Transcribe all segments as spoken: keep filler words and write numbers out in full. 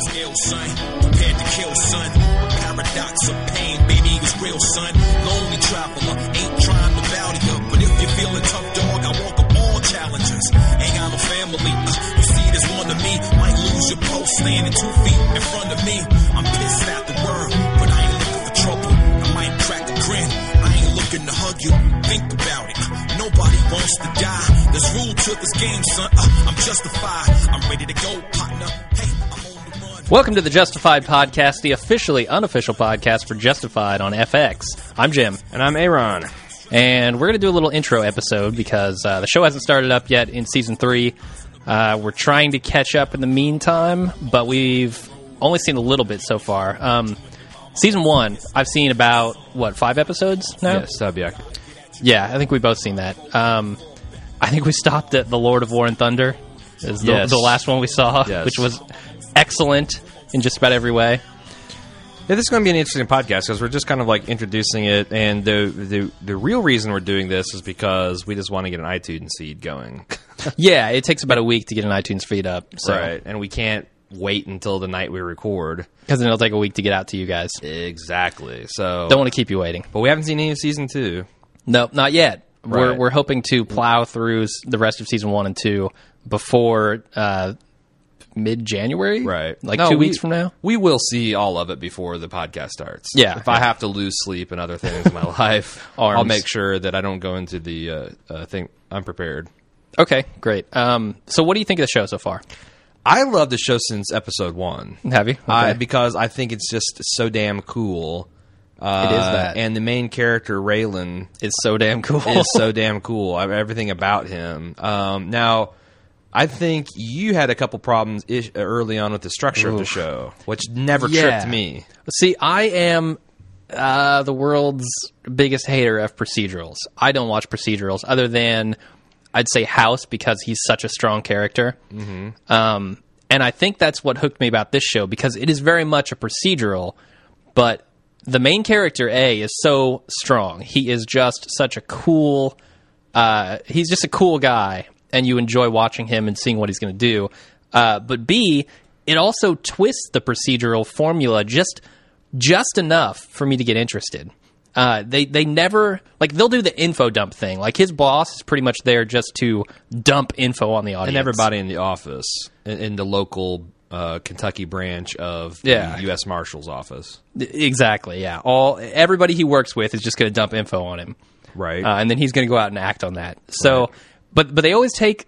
ill, son. Prepared to kill, son. Paradox of pain, baby, is real, son. Lonely traveler, ain't trying to bow to you. But if you're feeling tough, dog, I walk up all challenges. Ain't got no family. Uh, you see this one to me. Might lose your post, standing two feet in front of me. I'm pissed at the world, but I ain't looking for trouble. I might crack a grin. I ain't looking to hug you. Think about it. Uh, nobody wants to die. There's rule to this game, son. Uh, I'm justified. I'm ready to go, partner. Hey, I'm on the run. Welcome to the Justified Podcast, the officially unofficial podcast for Justified on F X. I'm Jim. And I'm Aaron. And we're going to do a little intro episode because uh, the show hasn't started up yet in Season three. Uh, we're trying to catch up in the meantime, but we've only seen a little bit so far. Um, season one, I've seen about, what, five episodes now? Yes, subject. Yeah, I think we've both seen that. Um, I think we stopped at The Lord of War and Thunder. Is the, Yes. the last one we saw, Yes. which was excellent in just about every way. Yeah, this is going to be an interesting podcast because we're just kind of like introducing it, and the, the the real reason we're doing this is because we just want to get an iTunes feed going. Yeah, it takes about a week to get an iTunes feed up. So. Right, and we can't wait until the night we record. Because then it'll take a week to get out to you guys. Exactly. So Don't want to keep you waiting. But we haven't seen any of season two. No, not yet. We're Right. we're hoping to plow through s- the rest of season one and two before uh, mid-January? Right. Like No, two we- weeks from now? We will see all of it before the podcast starts. Yeah. If I have to lose sleep and other things in my life, Arms. I'll make sure that I don't go into the uh, uh, thing unprepared. Okay, great. Um, so what do you think of the show so far? I love the show since episode one. Have you? I, Okay. because I think it's just so damn cool. Uh, It is that. And the main character, Raylan, It's so damn cool. is so damn cool. I mean, everything about him. Um, now, I think you had a couple problems ish, early on with the structure of the Oof. show, which never Yeah. tripped me. See, I am uh, the world's biggest hater of procedurals. I don't watch procedurals other than, I'd say, House, because he's such a strong character. Mm-hmm. Um, and I think that's what hooked me about this show, because it is very much a procedural, but the main character, A, is so strong. He is just such a cool... Uh, he's just a cool guy, and you enjoy watching him and seeing what he's going to do. Uh, but B, it also twists the procedural formula just just enough for me to get interested. Uh, they they never like they'll do the info dump thing. Like his boss is pretty much there just to dump info on the audience. And everybody in the office, in, in the local uh, Kentucky branch of Yeah. the U S Marshal's office. Exactly. Yeah. All everybody he works with is just going to dump info on him. Right. Uh, and then he's going to go out and act on that. So, Right. but but they always take.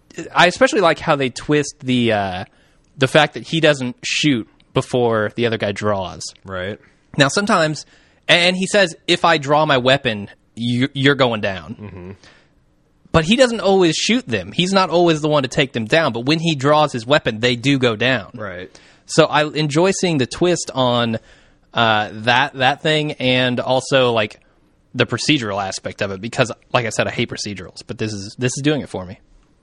I especially like how they twist the uh, the fact that he doesn't shoot before the other guy draws. right. Now, sometimes, and he says, "If I draw my weapon, you, you're going down." Mm-hmm. But he doesn't always shoot them. He's not always the one to take them down. But when he draws his weapon, they do go down. Right. So I enjoy seeing the twist on uh, that that thing, and also like the procedural aspect of it, because, like I said, I hate procedurals, but this is this is doing it for me.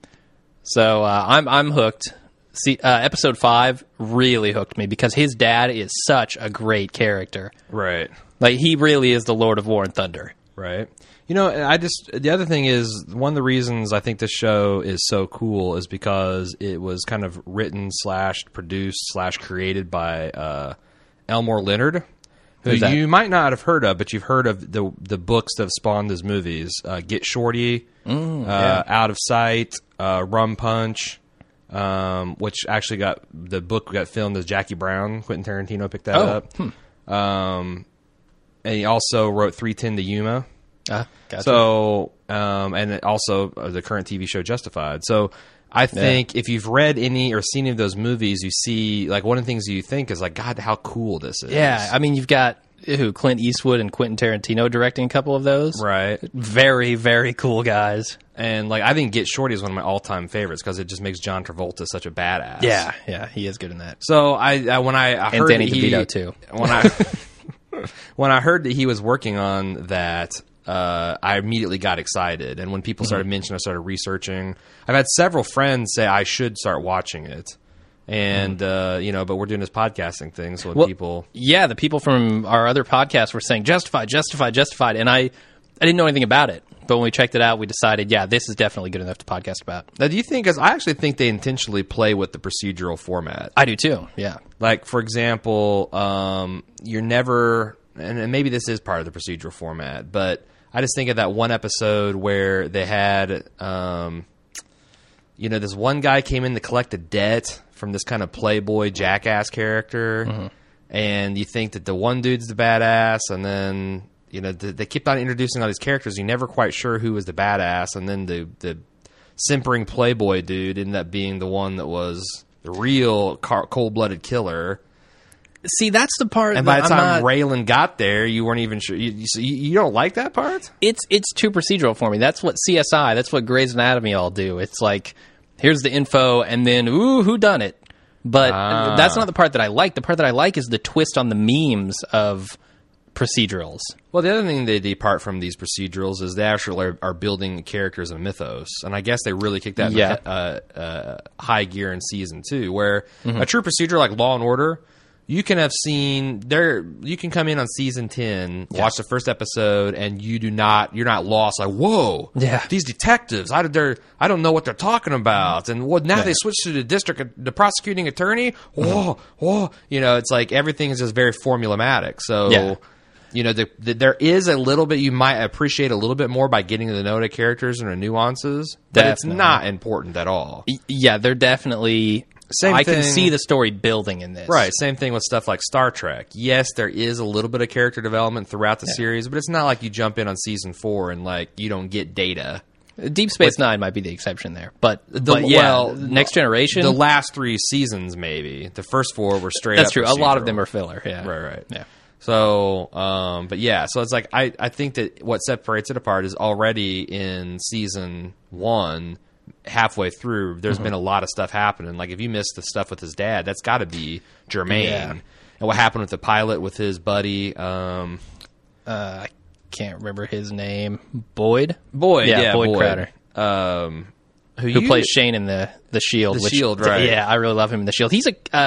So uh, I'm I'm hooked. See, uh, episode five really hooked me because his dad is such a great character. Right. Like he really is the Lord of War and Thunder. Right. You know, and I just, the other thing is, one of the reasons I think this show is so cool is because it was kind of written slash produced slash created by uh, Elmore Leonard, who Who's that? you might not have heard of, but you've heard of the the books that have spawned his movies. Uh, Get Shorty, Mm, uh, Out of Sight, uh, Rum Punch, um, which actually got, the book got filmed as Jackie Brown. Quentin Tarantino picked that Oh, up. Um, and he also wrote three ten to Yuma. Uh, gotcha. So, um, and it also uh, the current T V show Justified. So, I think if you've read any or seen any of those movies, you see, like, one of the things you think is, like, God, how cool this is. yeah, I mean, you've got who Clint Eastwood and Quentin Tarantino directing a couple of those. Right. Very, very cool guys. And, like, I think Get Shorty is one of my all-time favorites because it just makes John Travolta such a badass. Yeah, yeah, he is good in that. So, I, I when I, I And heard Danny that he, DeVito, too. When I, when I heard that he was working on that, uh, I immediately got excited. And when people started mentioning, I started researching. I've had several friends say I should start watching it. And, uh, you know, but we're doing this podcasting thing, so Well, people... Yeah, the people from our other podcast were saying Justified, Justified, Justified, and I, I didn't know anything about it. but when we checked it out, we decided, yeah, this is definitely good enough to podcast about. Now, do you think? Because I actually think they intentionally play with the procedural format. I do too. Yeah. Like, for example, um, you're never, and, and maybe this is part of the procedural format, but I just think of that one episode where they had, um, you know, this one guy came in to collect a debt from this kind of playboy jackass character, mm-hmm. and you think that the one dude's the badass, and then, you know, the, they keep on introducing all these characters, you're never quite sure who was the badass, and then the, the simpering playboy dude ended up being the one that was the real car- cold-blooded killer. See, that's the part. And by the that time I'm not, Raylan got there, you weren't even sure. You, you, you don't like that part? It's it's too procedural for me. That's what C S I, that's what Grey's Anatomy all do. It's like, here's the info, and then, ooh, who done it? But Ah. that's not the part that I like. The part that I like is the twist on the memes of procedurals. Well, the other thing they depart from these procedurals is they actually are, are building characters and mythos. And I guess they really kicked that Yeah. in uh, uh, high gear in season two, where Mm-hmm. a true procedure like Law and Order, you can have seen there. You can come in on season ten, Yeah. watch the first episode, and you do not. You're not lost. Like, whoa, Yeah. these detectives. I they're I don't know what they're talking about. And what now Yeah. they switch to the district, the prosecuting attorney. Whoa, whoa. You know, it's like everything is just very formulaic. So. Yeah. You know, the, the, there is a little bit you might appreciate a little bit more by getting to know the characters and the nuances, but it's Definitely. not important at all. Y- Yeah, they're definitely... Same I can thing- see the story building in this. Right, same thing with stuff like Star Trek. Yes, there is a little bit of character development throughout the series, but it's not like you jump in on season four and like you don't get data. Deep Space Nine might be the exception there. But, The, but yeah, well, Next Generation... The last three seasons, maybe the first four were straight. that's up true. A lot of procedural. them are filler. Yeah. Right, right. Yeah. So, um, but yeah, so it's like I, I think that what separates it apart is already in season one, halfway through, there's Mm-hmm. been a lot of stuff happening. Like if you missed the stuff with his dad, that's got to be germane. Yeah. And what happened with the pilot with his buddy, um, Uh, I can't remember his name. Boyd? Boyd, Yeah, yeah, Boyd Boyd. Crowder. um, who, Who you- plays Shane in the, the Shield. The Shield, right. Yeah, I really love him in the Shield. He's a... Uh,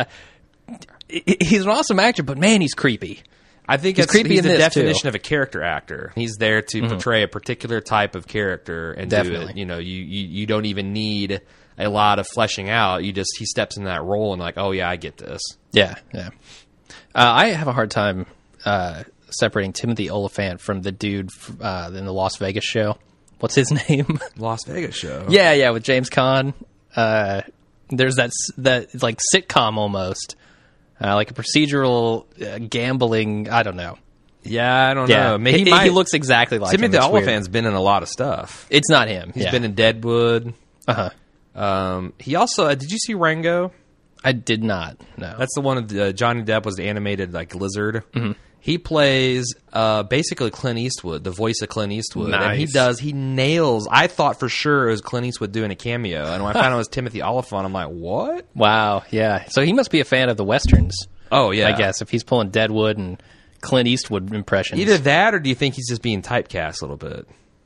he- he's an awesome actor, but man, he's creepy. I think He's it's creepy he's in the this, definition too. of a character actor. He's there to portray a particular type of character and do Definitely. it. You know, you, you you don't even need a lot of fleshing out. You just he steps in that role and like, oh yeah, I get this. Yeah, yeah. Uh, I have a hard time uh, separating Timothy Olyphant from the dude uh, in the Las Vegas show. What's his name? Las Vegas show. yeah, yeah, with James Caan. Uh, there's that s- that it's like sitcom almost, uh, like a procedural uh, gambling. I don't know. Yeah, I don't Yeah, know. Maybe he, he, might, he looks exactly like him. Timothy It's weird. Olyphant's been in a lot of stuff. It's not him. He's yeah. been in Deadwood. Uh huh. Um, he also uh, did you see Rango? I did not. No. That's the one of uh, Johnny Depp was the animated like lizard. Mm-hmm. He plays uh, basically Clint Eastwood, the voice of Clint Eastwood, and he Nice. does. He nails. I thought for sure it was Clint Eastwood doing a cameo, and when I found out it was Timothy Olyphant, I'm like, what? Wow. Yeah. So he must be a fan of the westerns. Oh yeah, I guess if he's pulling Deadwood and Clint Eastwood impressions. either that or do you think he's just being typecast a little bit?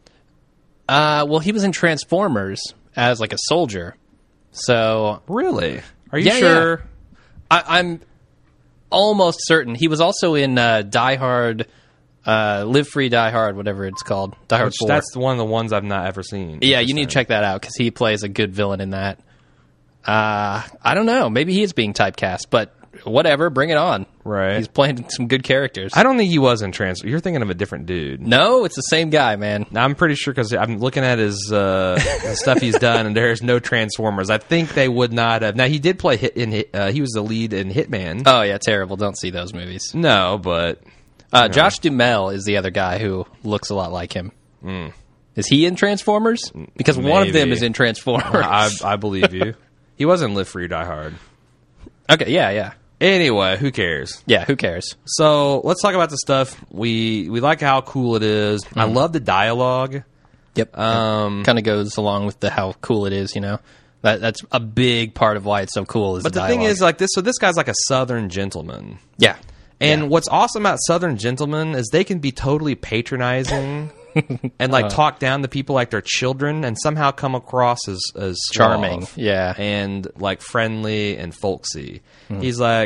Uh, well, he was in Transformers as like a soldier. So Really? Are you Yeah, sure? I, I'm almost certain he was also in uh, Die Hard, uh, Live Free, Die Hard, whatever it's called. Die Hard Which, four. that's one of the ones I've not ever seen. Yeah, you need to Interesting. check that out because he plays a good villain in that. Uh, I don't know. Maybe he is being typecast, but whatever. Bring it on. Right. He's playing some good characters. I don't think he was in Trans. You're thinking of a different dude. no, it's the same guy, man. Now, I'm pretty sure because I'm looking at his uh, the stuff he's done, and there's no Transformers. I think they would not have. Now, he did play hit in. Hit, uh, he was the lead in Hitman. Oh yeah, terrible. Don't see those movies. No, but Uh, Josh Duhamel is the other guy who looks a lot like him. Is he in Transformers? Because one of them Maybe. is in Transformers. I, I believe you. He wasn't Live Free, Die Hard. okay, yeah, yeah. Anyway, who cares? Yeah, who cares? So let's talk about the stuff we we like. How cool it is. I love the dialogue. Yep. Um, kind of goes along with the how cool it is, you know? That That's a big part of why it's so cool is but the the thing dialogue. is, like this. So this guy's like a Southern gentleman. Yeah. And Yeah. what's awesome about Southern gentlemen is they can be totally patronizing and like talk down to people like they're children and somehow come across as, as suave Charming, yeah. and like friendly and folksy. He's like,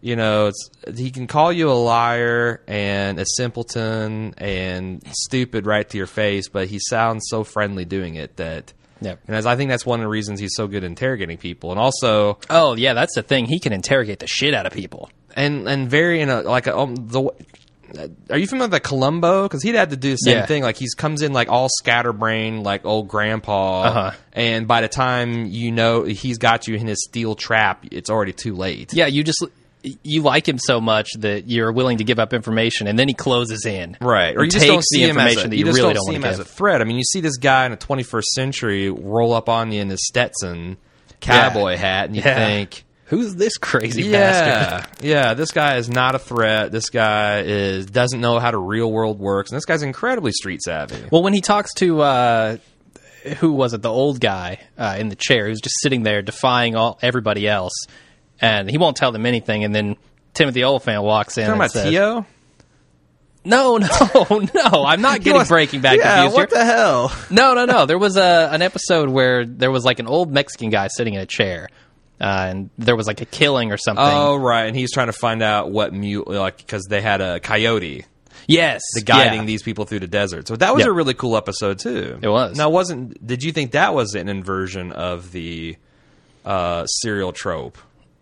You know, it's he can call you a liar and a simpleton and stupid right to your face, but he sounds so friendly doing it that. Yep. And as I think that's one of the reasons he's so good at interrogating people, and also, oh yeah, that's the thing. He can interrogate the shit out of people, and and very in a like a, um, the. Are you familiar with Columbo? Because he'd had to do the same Yeah. thing. Like he comes in like all scatterbrained, like old grandpa, Uh-huh. and by the time you know he's got you in his steel trap, it's already too late. yeah. You just you like him so much that you're willing to give up information, and then he closes in, Right, or and you just takes don't see the him as information a, that you you just really don't don't see him want as to a give. threat. I mean, you see this guy in the twenty-first century roll up on you in his Stetson cowboy hat, and you Yeah. think, Who's this crazy yeah, bastard? yeah, this guy is not a threat. This guy is doesn't know how the real world works, and this guy's incredibly street savvy. Well, when he talks to uh, who was it, the old guy uh, in the chair who's just sitting there defying all everybody else, and he won't tell them anything, and then Timothy Olyphant walks in. Talking and about says, Tio? No, no, no. I'm not getting was- Breaking Bad yeah, confused what here. the hell? No, no, no. There was a an episode where there was like an old Mexican guy sitting in a chair, uh, and there was like a killing or something. Oh, right, and he's trying to find out what mute, like, because they had a coyote yes, the guiding yeah. these people through the desert. So that was Yep. a really cool episode too. It was. Now, wasn't? Did you think that was an inversion of the uh, serial trope?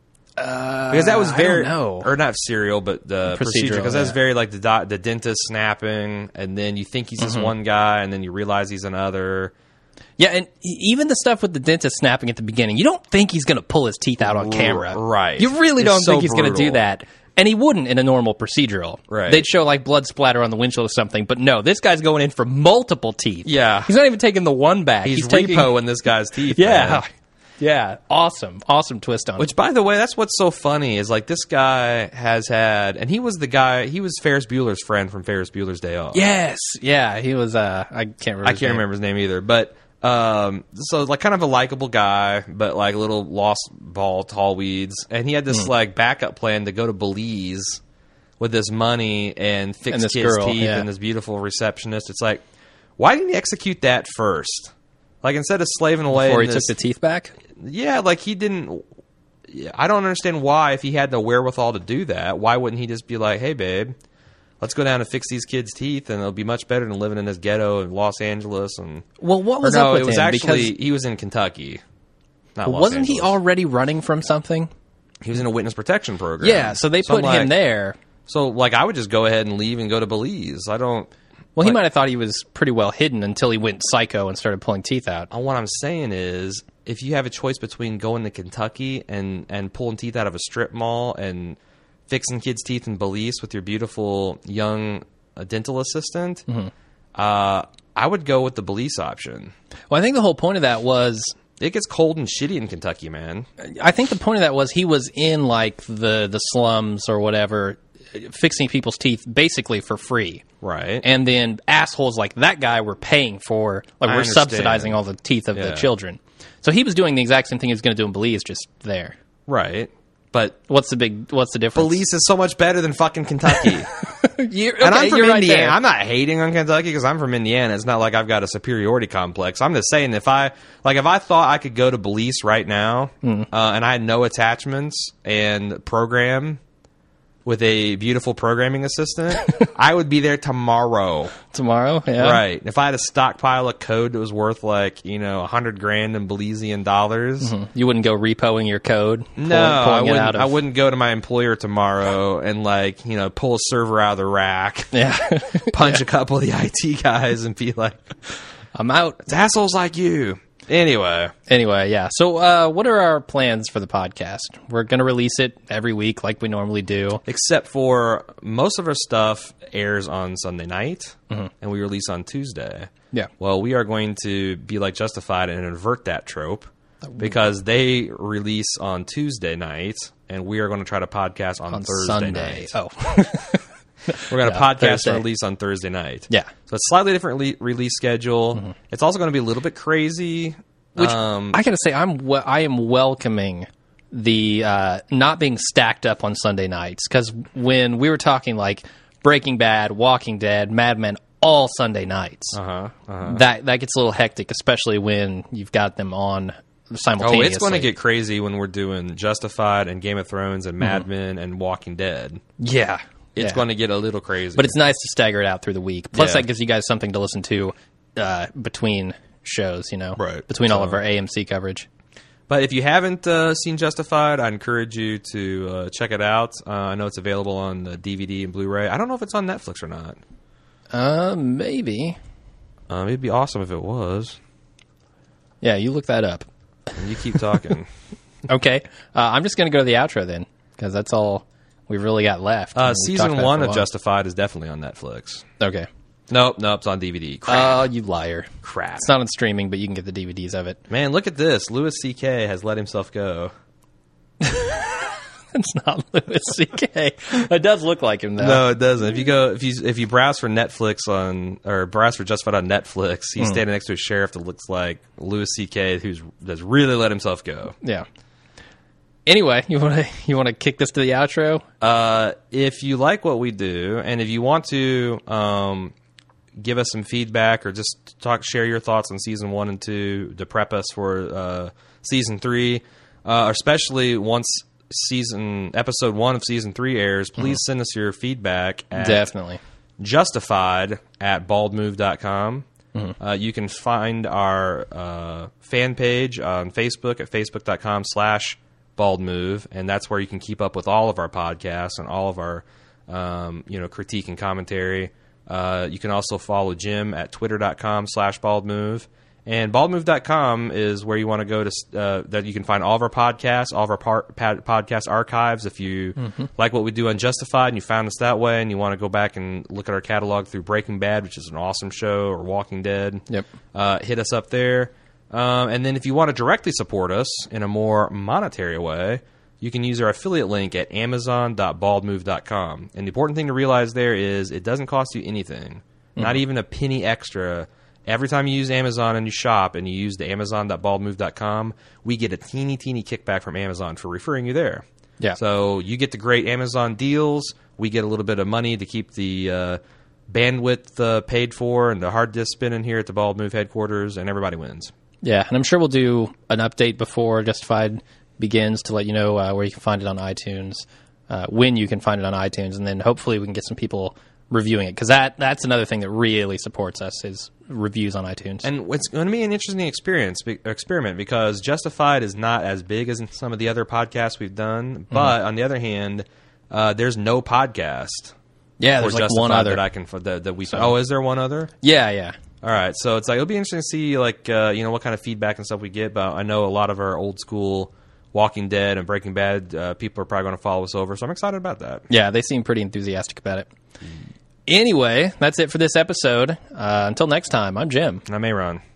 Uh, because that was I very, don't know. or not serial, but the procedure. Procedural, Because that's yeah. very like the do- the dentist snapping, and then you think he's this Mm-hmm. one guy, and then you realize he's another. Yeah, and e- even the stuff with the dentist snapping at the beginning, you don't think he's going to pull his teeth out on camera. right. You really It's don't so think he's going to do brutal. that. And he wouldn't in a normal procedural. Right. They'd show like blood splatter on the windshield or something, but no, this guy's going in for multiple teeth. Yeah. He's not even taking the one back. He's, He's, taking repoing this guy's teeth. Yeah. man. Yeah. Awesome. Awesome twist on it. Which, by the way, that's what's so funny is like this guy has had, and he was the guy, he was Ferris Bueller's friend from Ferris Bueller's Day Off. Yes. Yeah, he was uh I can't remember. I his can't name. remember his name either, but um, so like kind of a likable guy, but like a little lost ball, tall weeds, and he had Hmm. this like backup plan to go to Belize with this money and fix And this kids' girl, teeth yeah. and this beautiful receptionist. It's like, why didn't he execute that first? Like instead of slaving away Before in he this, took the teeth back? yeah, like he didn't. Yeah, I don't understand why, if he had the wherewithal to do that, why wouldn't he just be like, "Hey, babe, let's go down and fix these kids' teeth, and it'll be much better than living in this ghetto in Los Angeles." And Well, what or was no, up with it was him? actually Because he was in Kentucky. Not Los wasn't he Angeles. already running from something? He was in a witness protection program. Yeah, so they I'm put like- him there. So, like, I would just go ahead and leave and go to Belize. I don't. Well, he like- might have thought he was pretty well hidden until he went psycho and started pulling teeth out. Uh, What I'm saying is, if you have a choice between going to Kentucky and, and pulling teeth out of a strip mall and fixing kids' teeth in Belize with your beautiful young uh, dental assistant, Mm-hmm. uh, I would go with the Belize option. Well, I think the whole point of that was, It gets cold and shitty in Kentucky, man. I think the point of that was he was in like the the slums or whatever, fixing people's teeth basically for free. Right. And then assholes like that guy were paying for, like, I we're understand. subsidizing all the teeth of Yeah. the children. So he was doing the exact same thing he was going to do in Belize, just there. right. But What's the big? What's the difference? Belize is so much better than fucking Kentucky. You're, And I'm okay, from you're right Indiana. there. I'm not hating on Kentucky because I'm from Indiana. It's not like I've got a superiority complex. I'm just saying if I like if I thought I could go to Belize right now Hmm. uh, and I had no attachments and program with a beautiful programming assistant, I would be there tomorrow. Tomorrow, yeah. Right. If I had a stockpile of code that was worth like, you know, a hundred grand in Belizean dollars. You wouldn't go repoing your code. No, pulling, I pulling it wouldn't. out of, I wouldn't go to my employer tomorrow and like, you know, pull a server out of the rack, Yeah, punch a couple of the I T guys, and be like, I'm out. "It's assholes like you." Anyway, Anyway, yeah. So, uh, what are our plans for the podcast? We're going to release it every week, like we normally do. except for most of our stuff airs on Sunday night, and we release on Tuesday. Yeah. Well, we are going to be like Justified and invert that trope because they release on Tuesday night, and we are going to try to podcast on, On Thursday Sunday. night. Oh, We're going to Yeah, podcast Thursday. and release on Thursday night. Yeah. So it's slightly different le- release schedule. It's also going to be a little bit crazy. which um, I got to say, I'm we- I am welcoming the uh, not being stacked up on Sunday nights, because when we were talking like Breaking Bad, Walking Dead, Mad Men, all Sunday nights, uh-huh, uh-huh. that that gets a little hectic, especially when you've got them on Oh, simultaneously. it's going to get crazy when we're doing Justified and Game of Thrones and Mad Men and Walking Dead. yeah. It's yeah. going to get a little crazy. But it's nice to stagger it out through the week. Plus, Yeah. that gives you guys something to listen to uh, between shows, you know, Right. between all So- of our A M C coverage. But if you haven't uh, seen Justified, I encourage you to uh, check it out. Uh, I know it's available on uh, D V D and Blu-ray. I don't know if it's on Netflix or not. Uh, maybe. Um, it'd be awesome if it was. Yeah, you look that up. And you keep talking. Okay. Uh, I'm just going to go to the outro then, because that's all we've really got left. Uh, And we've talked season about it one for a of while. Justified is definitely on Netflix. Okay. Nope, nope, it's on D V D. Crap. Oh, you liar. Crap. It's not on streaming, but you can get the D V Ds of it. Man, look at this. Louis C K has let himself go. It's not Louis C K. It does look like him, though. No, it doesn't. If you go, if you if you browse for Netflix on or browse for Justified on Netflix, he's standing next to a sheriff that looks like Louis C K, who's that's really let himself go. Yeah. Anyway, you want to you want to kick this to the outro? Uh, if you like what we do, and if you want to um, give us some feedback or just talk, share your thoughts on season one and two to prep us for uh, season three, uh, especially once season episode one of season three airs, please send us your feedback at Definitely. justified at baldmove dot com. Mm-hmm. Uh, you can find our uh, fan page on Facebook at facebook dot com slash baldmove, and that's where you can keep up with all of our podcasts and all of our um, you know critique and commentary. Uh, you can also follow Jim at twitter dot com slash baldmove. And baldmove dot com is where you want to go to, uh, that you can find all of our podcasts, all of our par- pad- podcast archives. If you mm-hmm. like what we do on Justified and you found us that way and you want to go back and look at our catalog through Breaking Bad, which is an awesome show, or Walking Dead, Yep. uh, hit us up there. Um, and then if you want to directly support us in a more monetary way, you can use our affiliate link at amazon dot baldmove dot com. And the important thing to realize there is it doesn't cost you anything, mm-hmm. not even a penny extra. Every time you use Amazon and you shop and you use the amazon dot baldmove dot com, we get a teeny, teeny kickback from Amazon for referring you there. Yeah. So you get the great Amazon deals. We get a little bit of money to keep the uh, bandwidth uh, paid for and the hard disk spinning here at the Bald Move headquarters, and everybody wins. Yeah, and I'm sure we'll do an update before Justified begins to let you know uh, where you can find it on iTunes, uh, when you can find it on iTunes, and then hopefully we can get some people reviewing it, because that, that's another thing that really supports us is reviews on iTunes. And it's going to be an interesting experience experiment because Justified is not as big as some of the other podcasts we've done, but mm-hmm. on the other hand, uh, there's no podcast. Yeah, there's like one other that I can that, that we. So. Oh, is there one other? Yeah, yeah. All right, so it's like it'll be interesting to see like uh, you know what kind of feedback and stuff we get. But I know a lot of our old school Walking Dead and Breaking Bad uh, people are probably going to follow us over, so I'm excited about that. Yeah, they seem pretty enthusiastic about it. Anyway, that's it for this episode. Uh, until next time, I'm Jim. And I'm Aaron.